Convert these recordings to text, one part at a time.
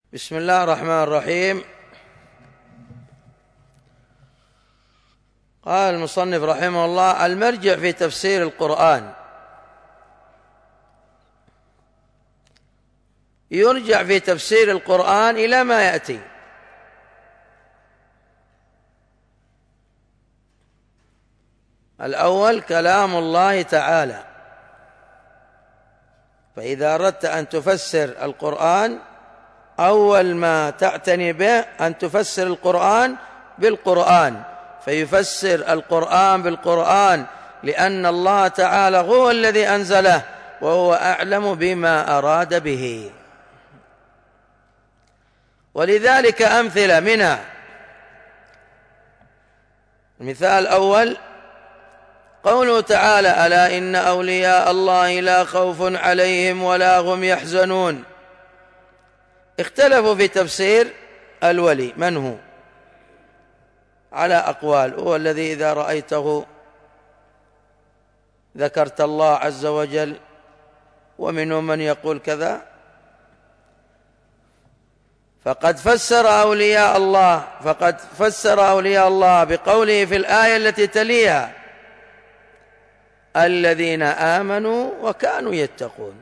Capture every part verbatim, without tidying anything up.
بسم الله الرحمن الرحيم. قال المصنف رحمه الله: المرجع في تفسير القرآن. يرجع في تفسير القرآن إلى ما يأتي. الأول كلام الله تعالى، فإذا أردت أن تفسر القرآن أول ما تعتني به أن تفسر القرآن بالقرآن، فيفسر القرآن بالقرآن، لأن الله تعالى هو الذي أنزله وهو أعلم بما أراد به. ولذلك أمثلة منها: المثال الأول قوله تعالى: ألا إن أولياء الله لا خوف عليهم ولا هم يحزنون. اختلفوا في تفسير الولي من هو على أقوال. هو الذي إذا رأيته ذكرت الله عز وجل، ومنهم من يقول كذا. فقد فسر أولياء الله فقد فسر أولياء الله بقوله في الآية التي تليها: الذين آمنوا وكانوا يتقون.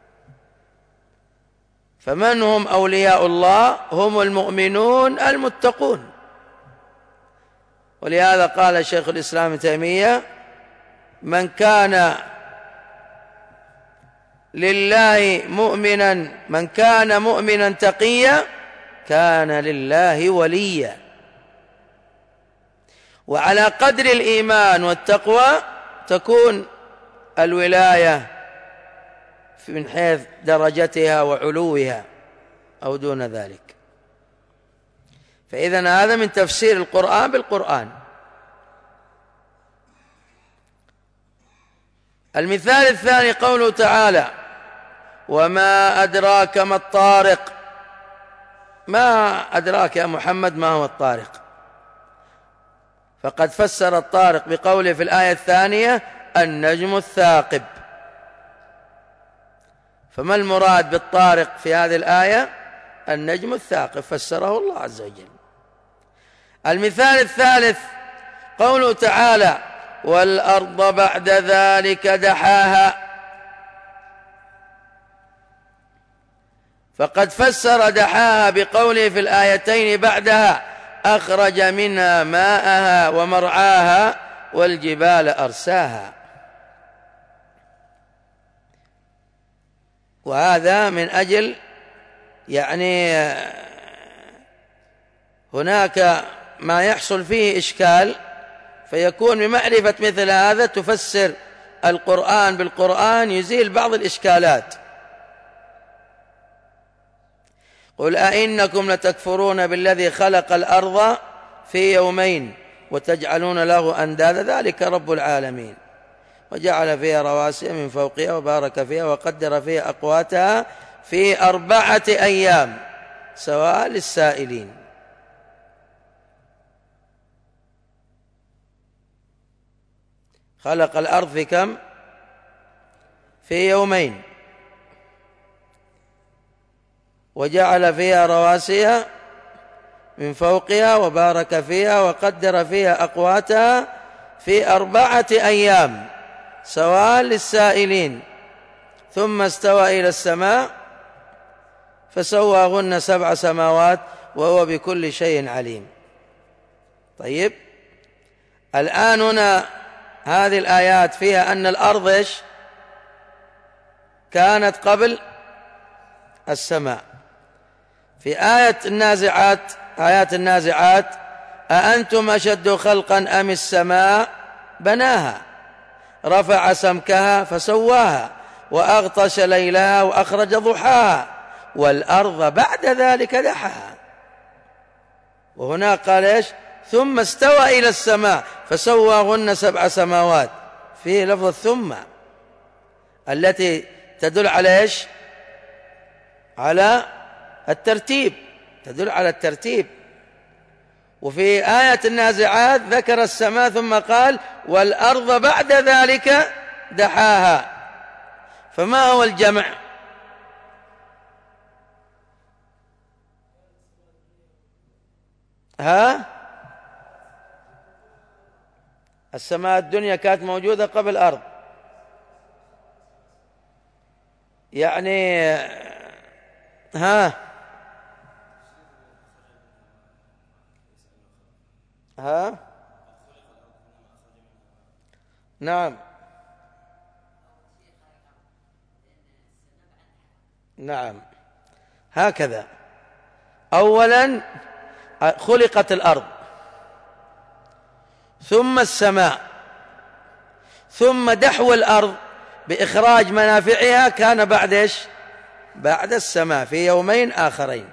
فمن هم أولياء الله؟ هم المؤمنون المتقون. ولهذا قال شيخ الإسلام ابن تيمية: من كان لله مؤمنا من كان مؤمنا تقيا كان لله وليا. وعلى قدر الإيمان والتقوى تكون الولاية من حيث درجتها وعلوها أو دون ذلك. فإذن هذا من تفسير القرآن بالقرآن. المثال الثاني قوله تعالى: وما أدراك ما الطارق. ما أدراك يا محمد ما هو الطارق؟ فقد فسر الطارق بقوله في الآية الثانية: النجم الثاقب. فما المراد بالطارق في هذه الآية؟ النجم الثاقب، فسره الله عز وجل. المثال الثالث قوله تعالى: والأرض بعد ذلك دحاها. فقد فسر دحاها بقوله في الآيتين بعدها: أخرج منها ماءها ومرعاها والجبال أرساها. وهذا من أجل يعني هناك ما يحصل فيه إشكال، فيكون بمعرفة مثل هذا تفسر القرآن بالقرآن يزيل بعض الإشكالات. قل أئنكم لتكفرون بالذي خلق الأرض في يومين وتجعلون له أندادا ذلك رب العالمين وجعل فيها رواسي من فوقها وبارك فيها وقدر فيها أقواتها في أربعة أيام سواء للسائلين. خلق الأرض في كم؟ في يومين، وجعل فيها رواسي من فوقها وبارك فيها وقدر فيها أقواتها في أربعة أيام سواء للسائلين. ثم استوى إلى السماء فسواهن سبع سماوات وهو بكل شيء عليم. طيب، الآن هنا هذه الآيات فيها أن الأرض إيش؟ كانت قبل السماء. في آية النازعات آيات النازعات: أأنتم أشد خلقا أم السماء بناها رفع سمكها فسواها وأغطش ليلها وأخرج ضحاها والأرض بعد ذلك دحاها. وهنا قال إيش؟ ثم استوى إلى السماء فسواهن سبع سماوات. فيه لفظ ثم التي تدل على إيش؟ على الترتيب، تدل على الترتيب. وفي آية النازعات ذكر السماء ثم قال: والأرض بعد ذلك دحاها. فما هو الجمع؟ ها السماء الدنيا كانت موجودة قبل الأرض، يعني ها ها نعم نعم هكذا. أولا خلقت الأرض، ثم السماء، ثم دحو الأرض بإخراج منافعها كان بعد إيش؟ بعد السماء في يومين آخرين.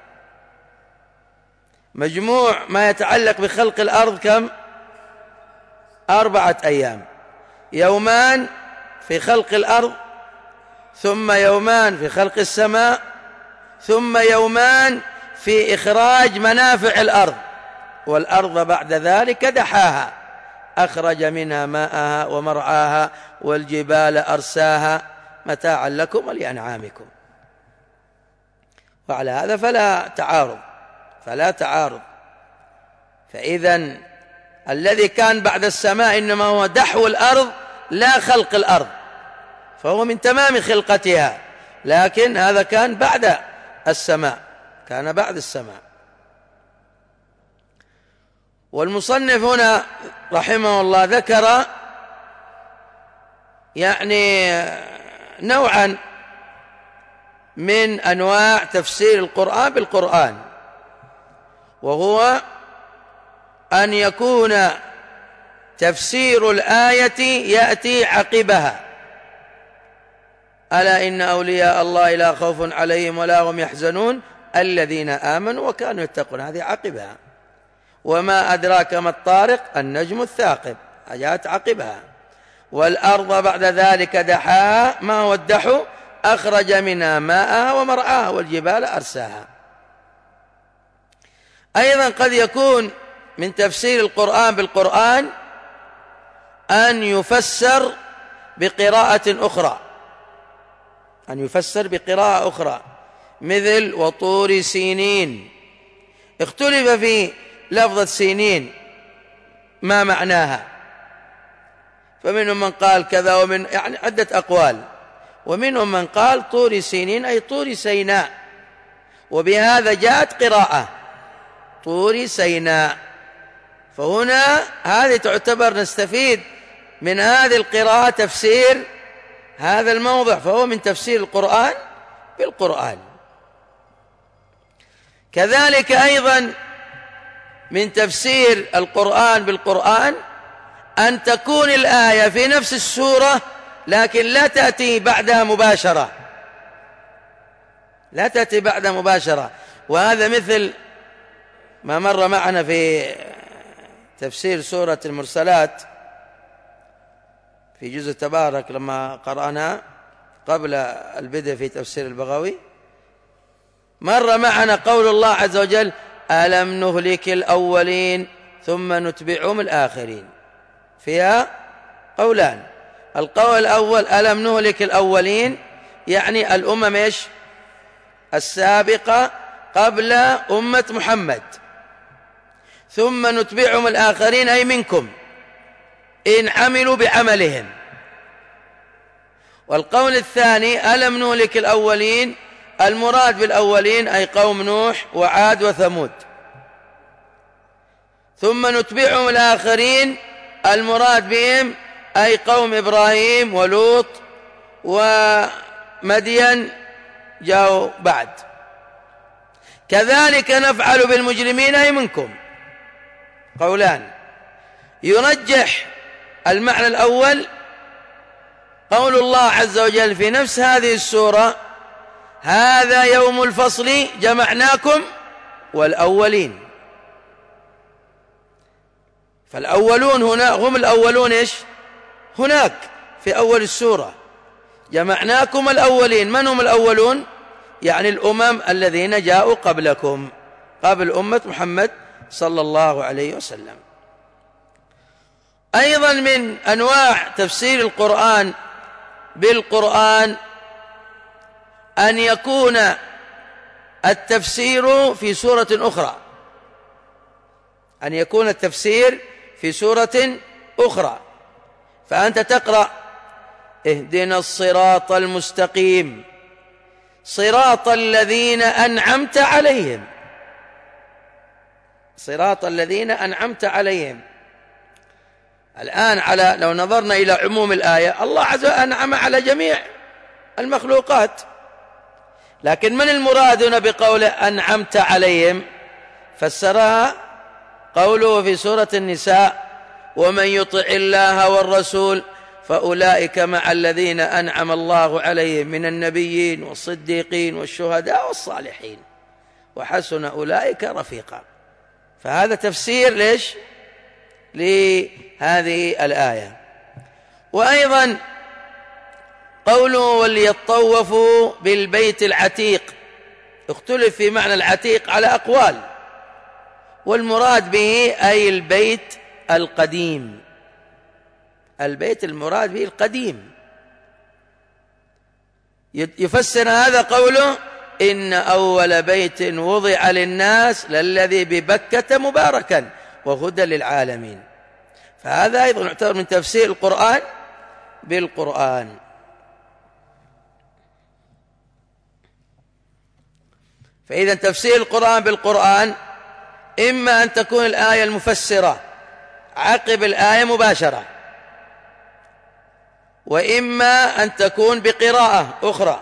مجموع ما يتعلق بخلق الأرض كم؟ أربعة أيام، يومان في خلق الأرض، ثم يومان في خلق السماء، ثم يومان في إخراج منافع الأرض. والأرض بعد ذلك دحاها، أخرج منها ماءها ومرعاها والجبال أرساها متاعا لكم ولأنعامكم. وعلى هذا فلا تعارض فلا تعارض فإذا الذي كان بعد السماء إنما هو دحو الأرض لا خلق الأرض، فهو من تمام خلقتها، لكن هذا كان بعد السماء، كان بعد السماء. والمصنف هنا رحمه الله ذكر يعني نوعا من أنواع تفسير القرآن بالقرآن، وهو أن يكون تفسير الآية يأتي عقبها: ألا إن أولياء الله لا خوف عليهم ولا هم يحزنون الذين آمنوا وكانوا يتقون، هذه عقبها. وما أدراك ما الطارق النجم الثاقب، جاءت عقبها. والأرض بعد ذلك دحاها، ما هو الدحو؟ أخرج منها ماءها ومرعاها والجبال أرساها. أيضا قد يكون من تفسير القرآن بالقرآن أن يفسر بقراءة أخرى أن يفسر بقراءة أخرى مثل وطور سينين. اختلف في لفظة سينين ما معناها، فمنهم من قال كذا، ومن يعني عدة أقوال، ومنهم من قال طور سينين أي طور سيناء، وبهذا جاءت قراءة طور سيناء. فهنا هذه تعتبر نستفيد من هذه القراءة تفسير هذا الموضع، فهو من تفسير القرآن بالقرآن. كذلك أيضا من تفسير القرآن بالقرآن أن تكون الآية في نفس السورة لكن لا تأتي بعدها مباشرة لا تأتي بعدها مباشرة وهذا مثل ما مر معنا في تفسير سورة المرسلات في جزء تبارك لما قرأنا قبل البدء في تفسير البغوي. مر معنا قول الله عز وجل: ألم نهلك الأولين ثم نتبعهم الآخرين. فيها قولان: القول الأول ألم نهلك الأولين، يعني الأمم إيش؟ السابقة قبل أمة محمد، ثم نتبعهم الآخرين أي منكم إن عملوا بعملهم. والقول الثاني ألم نهلك الأولين، المراد بالأولين أي قوم نوح وعاد وثمود، ثم نتبعهم الآخرين المراد بهم أي قوم إبراهيم ولوط ومدين جاءوا بعد. كذلك نفعل بالمجرمين أي منكم. قولان. يرجح المعنى الأول قول الله عز وجل في نفس هذه السورة: هذا يوم الفصل جمعناكم والأولين. فالأولون هنا هم الأولون إيش؟ هناك في أول السورة جمعناكم الأولين. من هم الأولون؟ يعني الأمم الذين جاءوا قبلكم، قبل أمة محمد صلى الله عليه وسلم. أيضا من أنواع تفسير القرآن بالقرآن أن يكون التفسير في سورة أخرى، أن يكون التفسير في سورة أخرى. فأنت تقرأ اهدنا الصراط المستقيم صراط الذين أنعمت عليهم، صراط الذين أنعمت عليهم. الآن على لو نظرنا إلى عموم الآية، الله عز وجل أنعم على جميع المخلوقات، لكن من المرادون بقوله أنعمت عليهم؟ فسرها قوله في سورة النساء ومن يطع الله والرسول فأولئك مع الذين أنعم الله عليهم من النبيين والصديقين والشهداء والصالحين وحسن أولئك رفيقا. فهذا تفسير ليش لهذه الآية. وأيضا قوله وليطوفوا بالبيت العتيق، اختلف في معنى العتيق على أقوال، والمراد به أي البيت القديم، البيت المراد به القديم. يفسر هذا قوله إن أول بيت وضع للناس للذي ببكة مباركا وهدى للعالمين. فهذا أيضا يعتبر من تفسير القرآن بالقرآن. فإذا تفسير القرآن بالقرآن إما أن تكون الآية المفسرة عقب الآية مباشرة، وإما أن تكون بقراءة أخرى،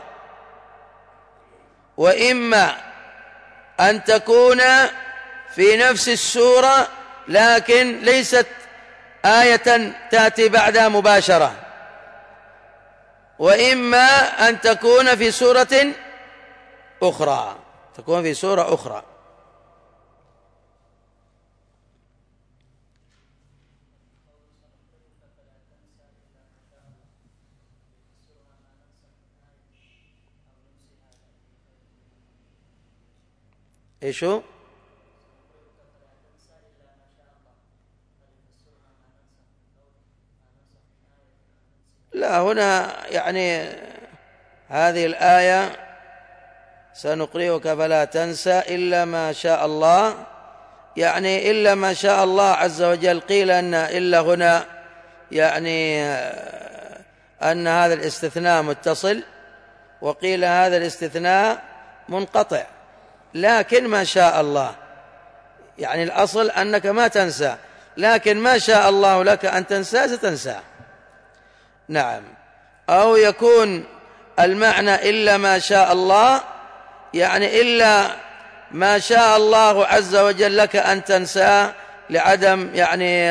وإما أن تكون في نفس السورة لكن ليست آية تأتي بعدها مباشرة، وإما أن تكون في سورة أخرى، تكون في سورة أخرى. إيشو؟ لا، هنا يعني هذه الآية سنقرئك فلا تنسى إلا ما شاء الله، يعني إلا ما شاء الله عز وجل. قيل أن إلا هنا يعني أن هذا الاستثناء متصل، وقيل هذا الاستثناء منقطع، لكن ما شاء الله يعني الأصل أنك ما تنسى، لكن ما شاء الله لك أن تنسى ستنسى. نعم. أو يكون المعنى إلا ما شاء الله يعني إلا ما شاء الله عز وجل لك أن تنسى لعدم يعني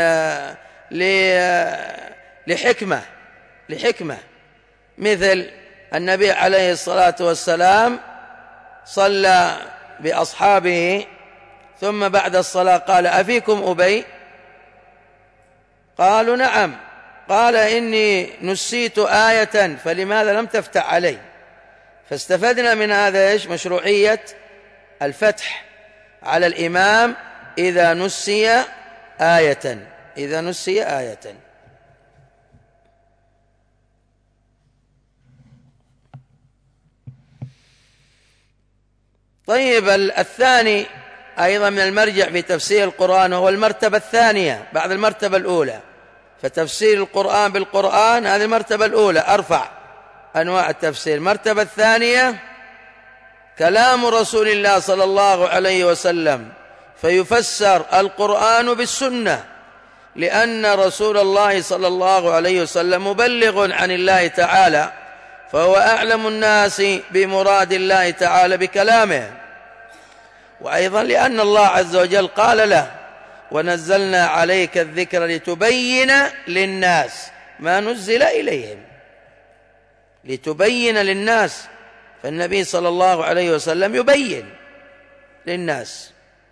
لحكمة لحكمة مثل النبي عليه الصلاة والسلام صلى بأصحابه ثم بعد الصلاة قال أفيكم أبي؟ قالوا نعم. قال إني نسيت آية فلماذا لم تفتح علي؟ فاستفدنا من هذا إيش؟ مشروعية الفتح على الإمام إذا نسي آية، إذا نسي آية. طيب، الثاني أيضا من المرجع في تفسير القرآن وهو المرتبة الثانية بعد المرتبة الأولى. فتفسير القرآن بالقرآن هذه المرتبة الأولى، أرفع أنواع التفسير. المرتبة الثانية كلام رسول الله صلى الله عليه وسلم، فيفسر القرآن بالسنة، لأن رسول الله صلى الله عليه وسلم مبلغ عن الله تعالى، فهو أعلم الناس بمراد الله تعالى بكلامه. وأيضا لأن الله عز وجل قال له ونزلنا عليك الذكر لتبين للناس ما نزل إليهم، لتبين للناس، فالنبي صلى الله عليه وسلم يبين للناس.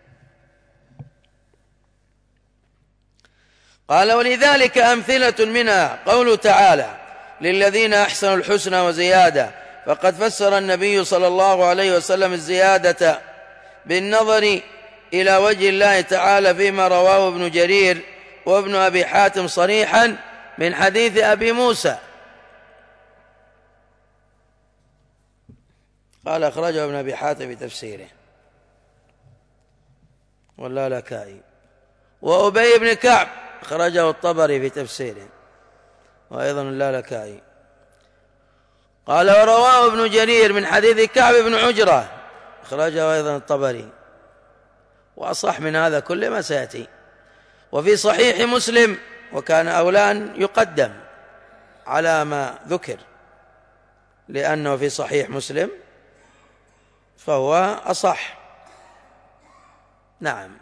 قال ولذلك أمثلة منها قوله تعالى للذين أحسنوا الحسنى وزيادة، فقد فسر النبي صلى الله عليه وسلم الزيادة بالنظر إلى وجه الله تعالى فيما رواه ابن جرير وابن أبي حاتم صريحا من حديث أبي موسى قال أخرجه ابن أبي حاتم في تفسيره واللالكائي. وأبي بن كعب أخرجه الطبري في تفسيره، وأيضا اللالكائي. قال ورواه ابن جرير من حديث كعب بن عجرة أخرجه أيضا الطبري، وأصح من هذا كل ما سيأتي. وفي صحيح مسلم، وكان أولى أن يقدم على ما ذكر لأنه في صحيح مسلم فهو أصح. نعم.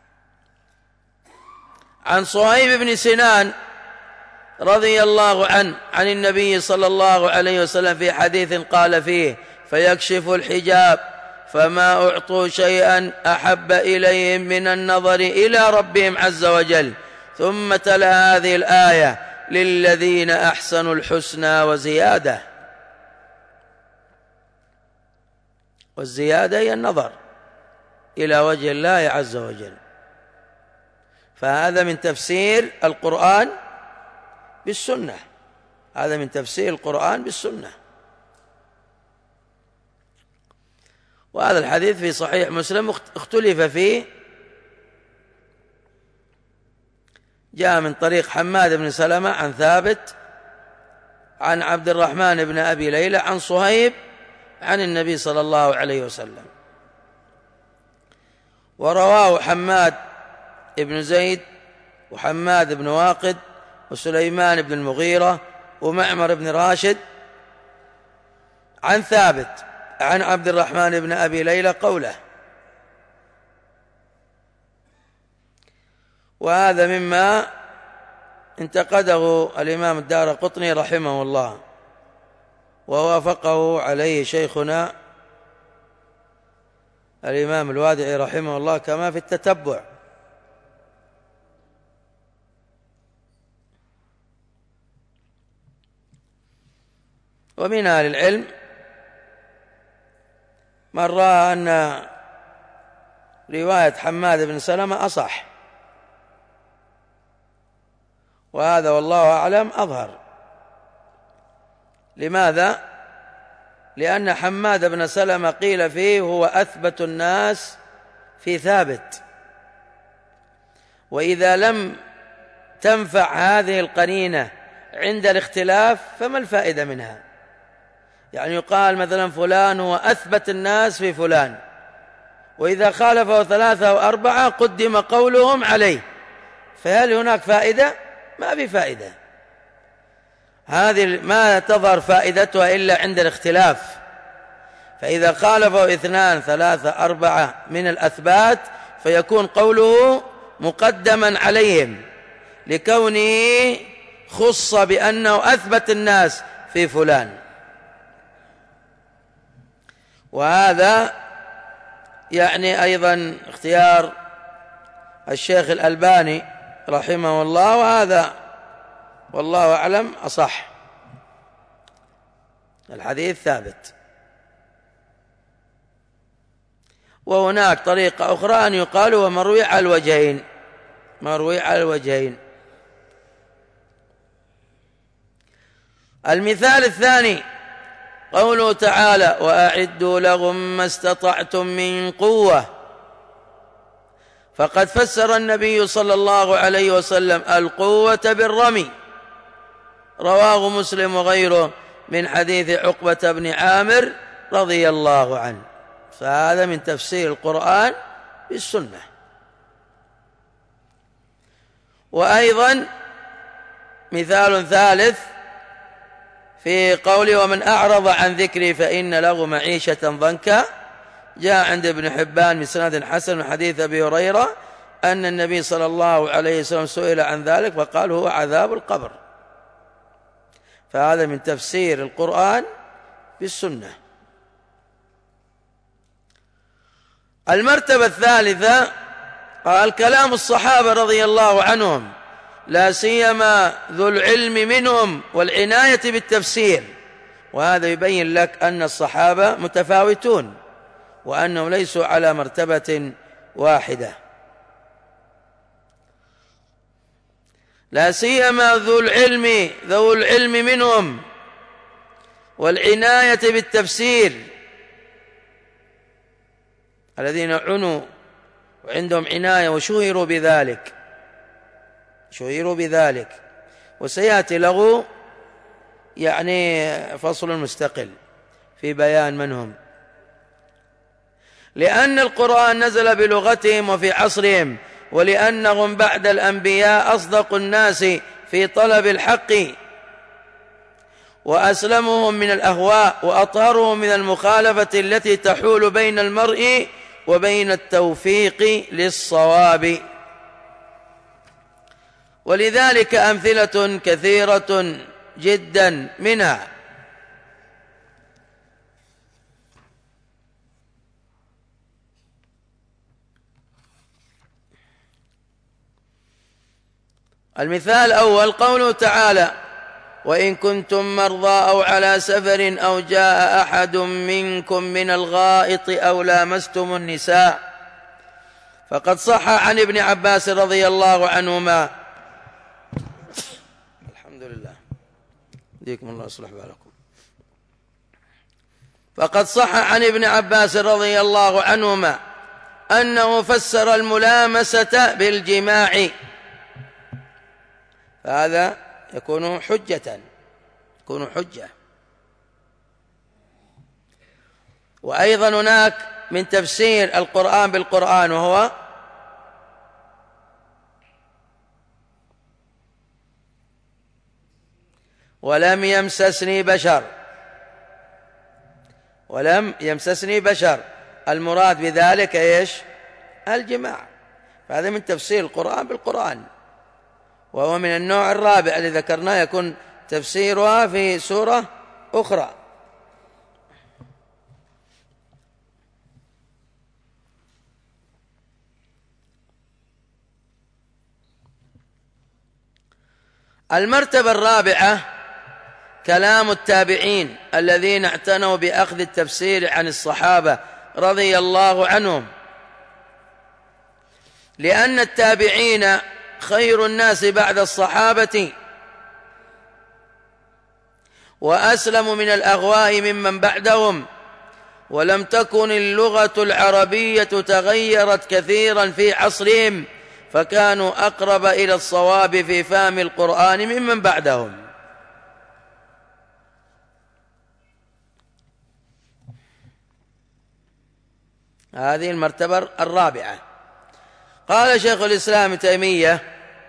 عن صهيب بن سنان رضي الله عنه عن النبي صلى الله عليه وسلم في حديث قال فيه: فيكشف الحجاب فما أعطوا شيئا أحب إليهم من النظر إلى ربهم عز وجل، ثم تلا هذه الآية: للذين أحسنوا الحسنى وزيادة. والزيادة هي النظر إلى وجه الله عز وجل. فهذا من تفسير القرآن بالسنة، هذا من تفسير القرآن بالسنة. وهذا الحديث في صحيح مسلم اختلف فيه، جاء من طريق حماد بن سلمة عن ثابت عن عبد الرحمن بن أبي ليلى عن صهيب عن النبي صلى الله عليه وسلم. ورواه حماد بن زيد وحماد بن واقد وسليمان بن المغيرة ومعمر بن راشد عن ثابت عن عبد الرحمن بن أبي ليلى قوله. وهذا مما انتقده الإمام الدارقطني رحمه الله، ووافقه عليه شيخنا الإمام الوادعي رحمه الله كما في التتبع. ومن أهل العلم من رأى أن رواية حماد بن سلمة أصح، وهذا والله أعلم أظهر. لماذا؟ لأن حماد بن سلمة قيل فيه هو أثبت الناس في ثابت، وإذا لم تنفع هذه القرينة عند الاختلاف فما الفائدة منها؟ يعني يقال مثلا فلان هو أثبت الناس في فلان، وإذا خالفه ثلاثة أو أربعة قدم قولهم عليه، فهل هناك فائدة؟ ما في فائدة. هذه ما تظهر فائدتها إلا عند الاختلاف. فإذا خالفه اثنان ثلاثة أربعة من الأثبات فيكون قوله مقدما عليهم لكونه خص بأنه أثبت الناس في فلان. وهذا يعني أيضا اختيار الشيخ الألباني رحمه الله، وهذا والله أعلم أصح. الحديث ثابت. وهناك طريقة أخرى أن يقال هو مروي على الوجهين، مروي على الوجهين. المثال الثاني قوله تعالى: وأعدوا لهم ما استطعتم من قوة. فقد فسر النبي صلى الله عليه وسلم القوة بالرمي، رواه مسلم وغيره من حديث عقبة بن عامر رضي الله عنه. فهذا من تفسير القرآن بالسنة. وأيضا مثال ثالث في قوله: ومن أعرض عن ذكري فإن له معيشة ضنكا، جاء عند ابن حبان بسند حسن من حديث أبي هريرة أن النبي صلى الله عليه وسلم سئل عن ذلك فقال: هو عذاب القبر. فهذا من تفسير القرآن بالسنة. المرتبة الثالثة قال: كلام الصحابة رضي الله عنهم، لا سيما ذو العلم منهم والعناية بالتفسير. وهذا يبين لك أن الصحابة متفاوتون وأنهم ليسوا على مرتبة واحدة. لا سيما ذو العلم ذو العلم منهم والعناية بالتفسير، الذين عنوا وعندهم عناية وشهروا بذلك. شهروا بذلك. وسيأتي له يعني فصل مستقل في بيان من هم. لأن القرآن نزل بلغتهم وفي عصرهم، ولأنهم بعد الأنبياء أصدق الناس في طلب الحق وأسلمهم من الأهواء وأطهرهم من المخالفة التي تحول بين المرء وبين التوفيق للصواب. ولذلك أمثلة كثيرة جدا، منها المثال الأول قوله تعالى: وإن كنتم مرضى أو على سفر أو جاء أحد منكم من الغائط أو لامستم النساء. فقد صح عن ابن عباس رضي الله عنهما الحمد لله يهديكم الله يصلح بالكم فقد صح عن ابن عباس رضي الله عنهما أنه فسر الملامسة بالجماع، فهذا يكون حجة يكون حجة. وأيضا هناك من تفسير القرآن بالقرآن، وهو ولم يمسسني بشر ولم يمسسني بشر المراد بذلك إيش؟ الجماع. فهذا من تفسير القرآن بالقرآن، وهو من النوع الرابع الذي ذكرناه، يكون تفسيرها في سورة أخرى. المرتبة الرابعة كلام التابعين الذين اعتنوا بأخذ التفسير عن الصحابة رضي الله عنهم، لأن التابعين خير الناس بعد الصحابة وأسلم من الأغواء ممن بعدهم، ولم تكن اللغة العربية تغيرت كثيرا في عصرهم، فكانوا أقرب إلى الصواب في فهم القرآن ممن بعدهم. هذه المرتبة الرابعة. قال شيخ الإسلام ابن تيمية: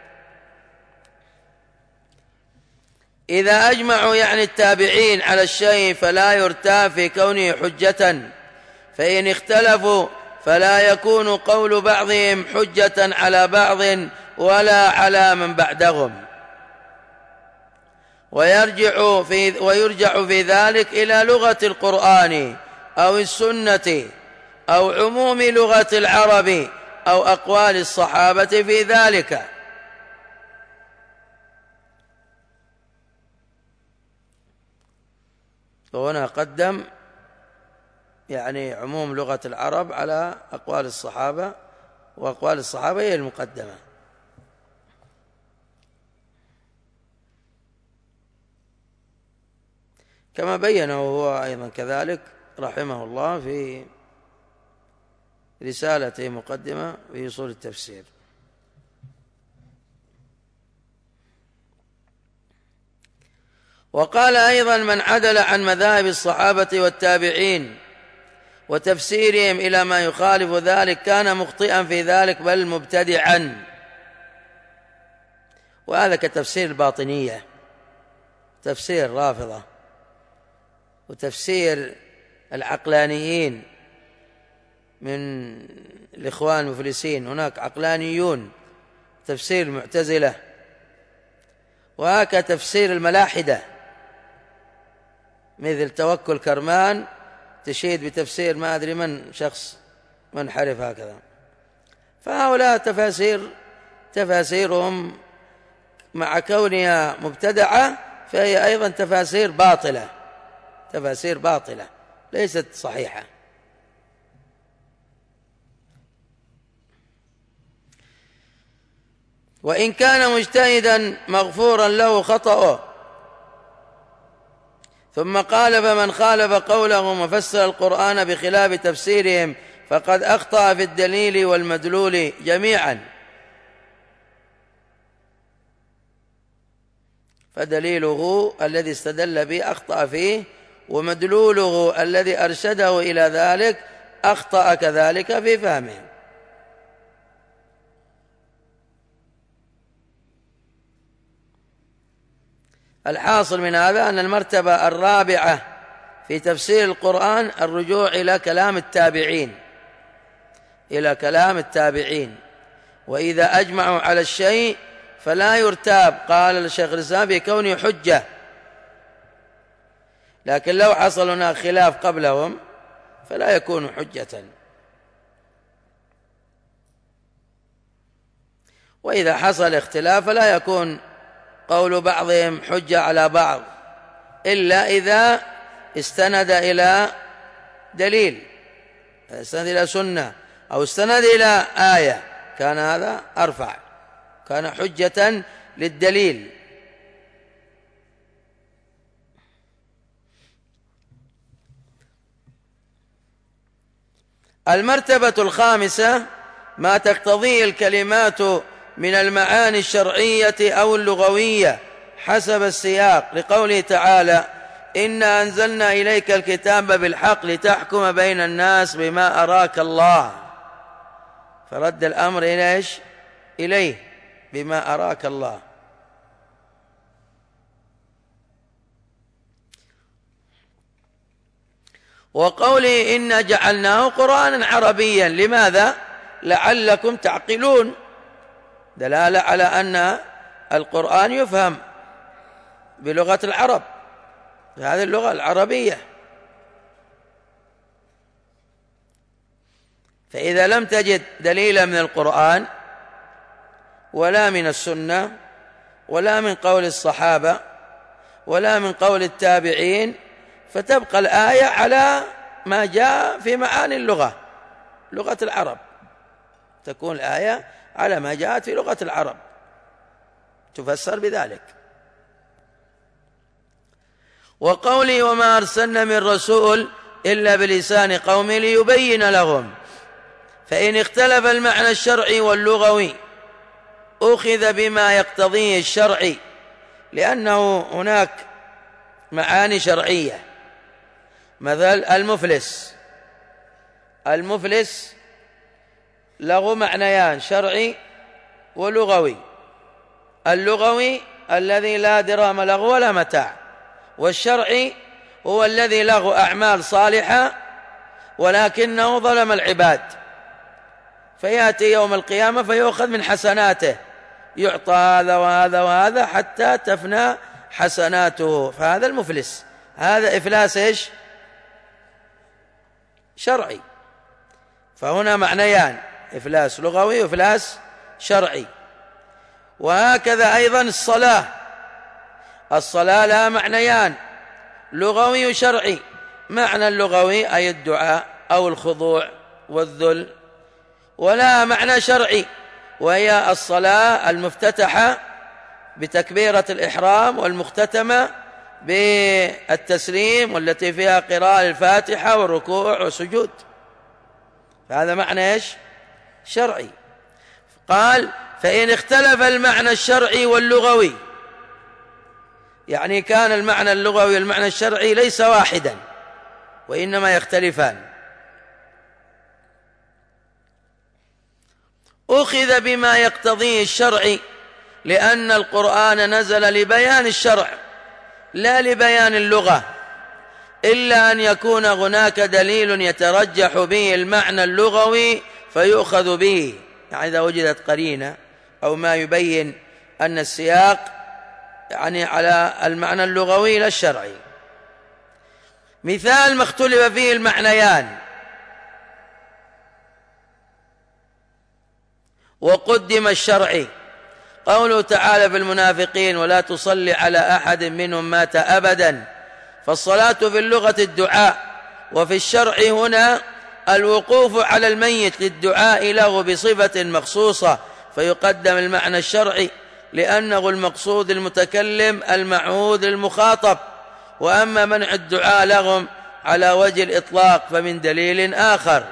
إذا أجمعوا يعني التابعين على الشيء فلا يرتاب في كونه حجة، فإن اختلفوا فلا يكون قول بعضهم حجة على بعض ولا على من بعدهم، ويرجع في, ويرجع في ذلك إلى لغة القرآن أو السنة أو عموم لغة العرب أو أقوال الصحابة في ذلك. وهنا قدم يعني عموم لغة العرب على أقوال الصحابة، وأقوال الصحابة هي المقدمة. كما بينه هو أيضا كذلك رحمه الله في رسالته مقدمة في أصول التفسير. وقال أيضا: من عدل عن مذاهب الصحابة والتابعين وتفسيرهم إلى ما يخالف ذلك كان مخطئا في ذلك بل مبتدعا. وهذا كتفسير الباطنية، تفسير الرافضة، وتفسير العقلانيين من الإخوان المفلسين. هناك عقلانيون، تفسير المعتزلة، وهكذا تفسير الملاحدة مثل توكل كرمان تشيد بتفسير ما أدري من شخص منحرف هكذا. فهؤلاء تفاسير تفاسيرهم مع كونها مبتدعة فهي أيضا تفاسير باطلة، تفاسير باطلة ليست صحيحة. وإن كان مجتهدا مغفورا له خطأه. ثم قال: فمن خالف قولهم وفسر القرآن بخلاف تفسيرهم فقد أخطأ في الدليل والمدلول جميعا. فدليله الذي استدل به أخطأ فيه، ومدلوله الذي أرشده إلى ذلك أخطأ كذلك في فهمه. الحاصل من هذا أن المرتبة الرابعة في تفسير القرآن الرجوع إلى كلام التابعين، إلى كلام التابعين، وإذا أجمعوا على الشيء فلا يرتاب، قال الشيخ الإسلام، بكونه حجة. لكن لو حصل هناك خلاف قبلهم فلا يكون حجة. وإذا حصل اختلاف فلا يكون قول بعضهم حجة على بعض إلا إذا استند إلى دليل، استند إلى سنة أو استند إلى آية، كان هذا أرفع، كان حجة للدليل. المرتبة الخامسة ما تقتضيه الكلمات من المعاني الشرعية أو اللغوية حسب السياق، لقوله تعالى: إنا أنزلنا إليك الكتاب بالحق لتحكم بين الناس بما أراك الله، فرد الأمر إلى إيش؟ إليه، بما أراك الله. وقوله إنا جعلناه قرآنا عربيا، لماذا؟ لعلكم تعقلون، دلالة على أن القرآن يفهم بلغة العرب، هذه اللغة العربية. فإذا لم تجد دليلا من القرآن ولا من السنة ولا من قول الصحابة ولا من قول التابعين، فتبقى الآية على ما جاء في معاني اللغة، لغة العرب، تكون الآية على ما جاءت في لغة العرب، تفسر بذلك. وقولي وما أرسلنا من رسول إلا بلسان قومه ليبين لهم، فإن اختلف المعنى الشرعي واللغوي أخذ بما يقتضيه الشرعي، لأنه هناك معاني شرعية، مثل المفلس، المفلس له معنيان، شرعي ولغوي. اللغوي الذي لا درهم له ولا متاع، والشرعي هو الذي له أعمال صالحة ولكنه ظلم العباد، فيأتي يوم القيامة فيؤخذ من حسناته، يعطى هذا وهذا وهذا حتى تفنى حسناته، فهذا المفلس. هذا إفلاس إيش؟ شرعي. فهنا معنيان، إفلاس لغوي وإفلاس شرعي. وهكذا أيضا الصلاة، الصلاة لها معنيان، لغوي وشرعي. معنى اللغوي أي الدعاء أو الخضوع والذل، ولا معنى شرعي وهي الصلاة المفتتحة بتكبيرة الإحرام والمختتمة بالتسليم، والتي فيها قراءة الفاتحة والركوع والسجود، فهذا معنى إيش؟ شرعي. قال فإن اختلف المعنى الشرعي واللغوي، يعني كان المعنى اللغوي والمعنى الشرعي ليس واحدا وإنما يختلفان، أخذ بما يقتضيه الشرع، لأن القرآن نزل لبيان الشرع لا لبيان اللغة، إلا أن يكون هناك دليل يترجح به المعنى اللغوي فيؤخذ به، يعني إذا وجدت قرينة أو ما يبين أن السياق يعني على المعنى اللغوي لا الشرعي. مثال ما اختلف فيه المعنيان: وقدم الشرعي، قوله تعالى في المنافقين: ولا تصلي على أحد منهم مات أبدا، فالصلاة في اللغة الدعاء، وفي الشرع هنا الوقوف على الميت للدعاء له بصفة مخصوصة، فيقدم المعنى الشرعي لأنه المقصود المتكلم المعهود للمخاطب. وأما منع الدعاء لهم على وجه الإطلاق فمن دليل آخر.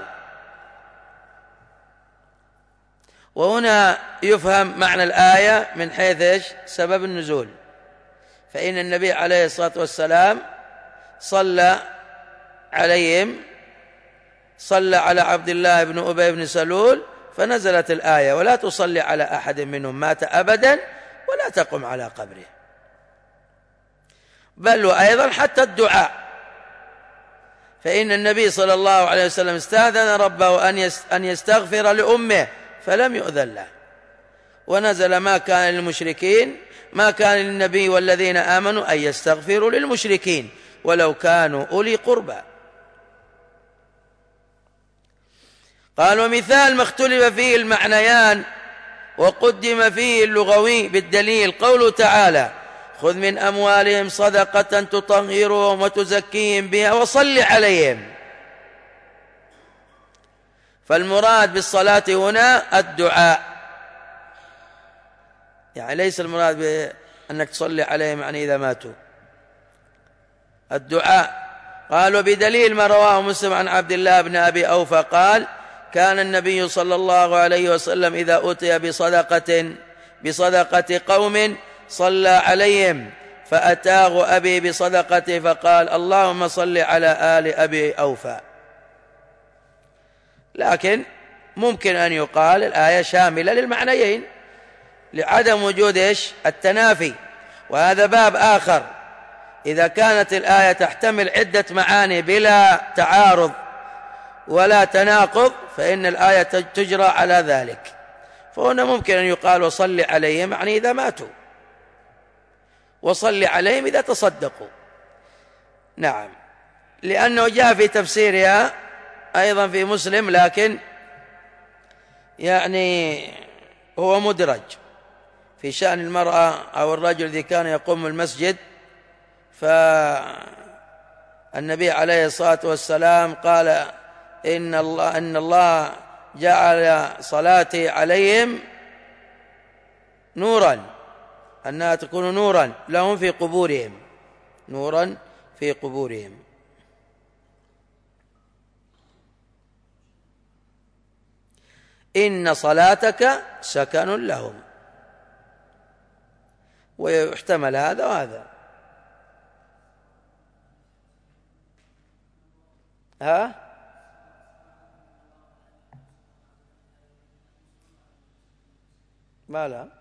وهنا يفهم معنى الآية من حيث إيش؟ سبب النزول، فإن النبي عليه الصلاة والسلام صلى عليهم، صلى على عبد الله بن أبي بن سلول، فنزلت الآية: ولا تصلي على أحد منهم مات أبدا ولا تقم على قبره. بل وأيضا حتى الدعاء، فإن النبي صلى الله عليه وسلم استأذن ربه أن يستغفر لأمه فلم يؤذن له، ونزل: ما كان للمشركين ما كان للنبي والذين آمنوا أن يستغفروا للمشركين ولو كانوا أولي قربى. قال: ومثال ما اختلف فيه المعنيان وقدم فيه اللغوي بالدليل قوله تعالى: خذ من أموالهم صدقة تطهرهم وتزكيهم بها وصل عليهم. فالمراد بالصلاة هنا الدعاء، يعني ليس المراد بأنك تصلي عليهم يعني إذا ماتوا، الدعاء. قال: وبدليل ما رواه مسلم عن عبد الله بن أبي أوفى قال: كان النبي صلى الله عليه وسلم إذا أتي بصدقة بصدقة قوم صلى عليهم، فأتاه أبي بصدقته فقال: اللهم صل على آل أبي أوفى. لكن ممكن أن يقال الآية شاملة للمعنيين لعدم وجود إيش؟ التنافي، وهذا باب آخر. إذا كانت الآية تحتمل عدة معاني بلا تعارض ولا تناقض فإن الآية تجرى على ذلك. فهنا ممكن أن يقال: وصل عليهم يعني إذا ماتوا، وصل عليهم إذا تصدقوا. نعم، لأنه جاء في تفسيرها أيضا في مسلم، لكن يعني هو مدرج في شأن المرأة أو الرجل الذي كان يقوم المسجد، فالنبي عليه الصلاة والسلام قال: إن الله, إن الله جعل صلاتي عليهم نورا، أنها تكون نورا لهم في قبورهم، نورا في قبورهم. إن صلاتك سكن لهم، ويحتمل هذا وهذا. ها ما لا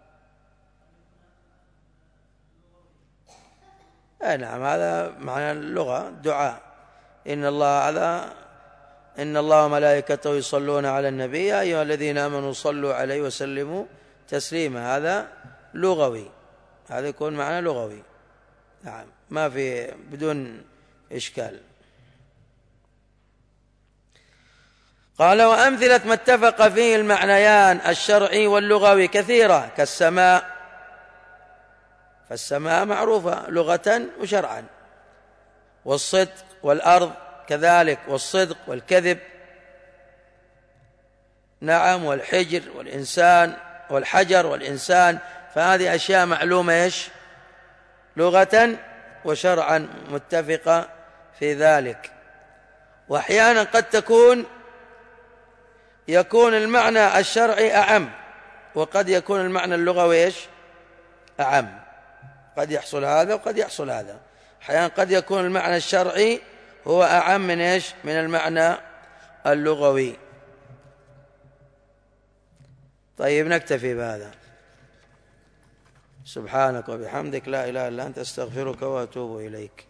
أي نعم، هذا معنى اللغة دعاء. إن الله هذا إن الله وملائكته يصلون على النبي يا أيها الذين آمنوا صلوا عليه وسلموا تسليما، هذا لغوي، هذا يكون معنى لغوي. نعم، ما في بدون إشكال. قال: وأمثلة ما اتفق فيه المعنيان الشرعي واللغوي كثيرة، كالسماء، فالسماء معروفة لغة وشرعا، والصدق، والأرض كذلك، والصدق والكذب. نعم، والحجر والإنسان والحجر والإنسان، فهذه أشياء معلومة إيش؟ لغة وشرعا متفقة في ذلك. وأحيانا قد تكون يكون المعنى الشرعي أعم، وقد يكون المعنى اللغوي إيش؟ أعم، قد يحصل هذا وقد يحصل هذا. أحيانا قد يكون المعنى الشرعي هو أعم من إيش؟ من المعنى اللغوي. طيب، نكتفي بهذا. سبحانك وبحمدك لا إله إلا أنت أستغفرك وأتوب إليك.